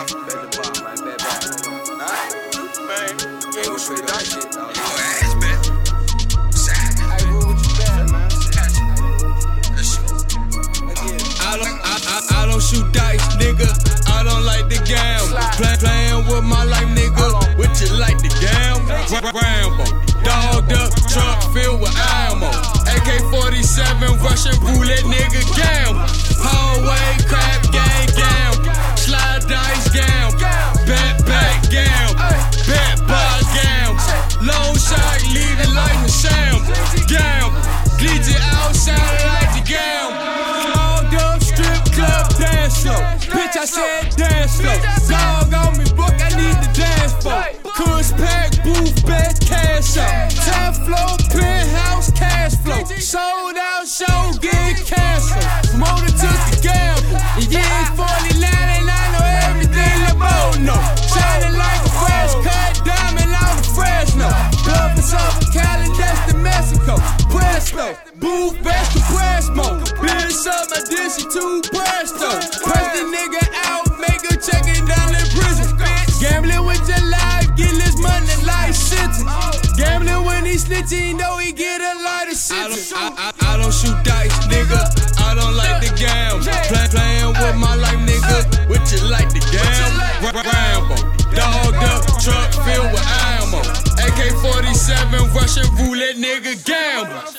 Bet the bar, man. Bet back. Man, you ain't gon' straight that shit, dog. Your ass bet. Hey, bro, what you bet, man? I don't shoot dice, nigga. I don't like the gamble. Playing with my life, nigga. What you like the gamble? Rambo, dogged up truck filled with ammo. AK-47 Russian roulette, nigga. Gamble. Hallway crap gang gamble. Slide dice gamble. Bet back gamble. Bet bar gamble. Long shot leave it like a shamble. Gamble. Glitch it outside like the gamble. Dance slow, bitch, I said dance slow. Dog on me, book, I need the dance for. Kush pack, booth, best cash out. Top flow, penthouse, cash flow. Sold out, show, get canceled. Motor took the gamble. And you ain't 49 and I know everything about no. Shining like a fresh cut diamond out of Fresno. Bluff is off of Cali, that's the Mexico. Presto, booth, best to Presmo. Bitch up my dish, she too presto. Press the nigga out, make her check it down in prison. Gambling with your life, get this money like sentence. Gambling when he snitching, you know he get a lot of shit. I don't shoot dice, nigga. I don't like the gamble. Playing with my life, nigga. What you like the gamble? Rambo, dogged up truck filled with ammo. AK-47 Russian roulette, nigga. Gamble.